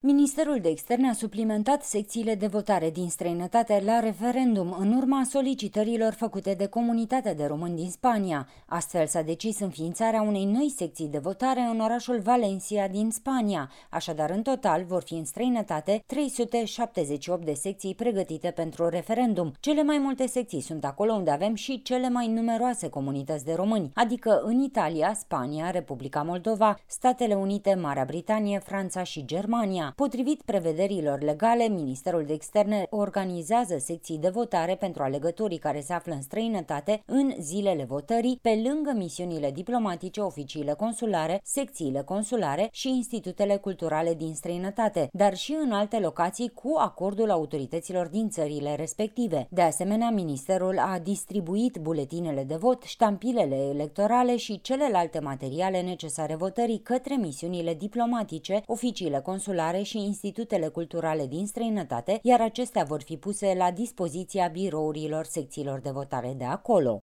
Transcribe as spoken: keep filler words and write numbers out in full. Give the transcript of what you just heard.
Ministerul de Externe a suplimentat secțiile de votare din străinătate la referendum în urma solicitărilor făcute de comunitatea de români din Spania. Astfel s-a decis înființarea unei noi secții de votare în orașul Valencia din Spania. Așadar, în total vor fi în străinătate trei sute șaptezeci și opt de secții pregătite pentru referendum. Cele mai multe secții sunt acolo unde avem și cele mai numeroase comunități de români, adică în Italia, Spania, Republica Moldova, Statele Unite, Marea Britanie, Franța și Germania. Potrivit prevederilor legale, Ministerul de Externe organizează secții de votare pentru alegătorii care se află în străinătate în zilele votării, pe lângă misiunile diplomatice, oficiile consulare, secțiile consulare și institutele culturale din străinătate, dar și în alte locații cu acordul autorităților din țările respective. De asemenea, Ministerul a distribuit buletinele de vot, ștampilele electorale și celelalte materiale necesare votării către misiunile diplomatice, oficiile consulare și institutele culturale din străinătate, iar acestea vor fi puse la dispoziția birourilor secțiilor de votare de acolo.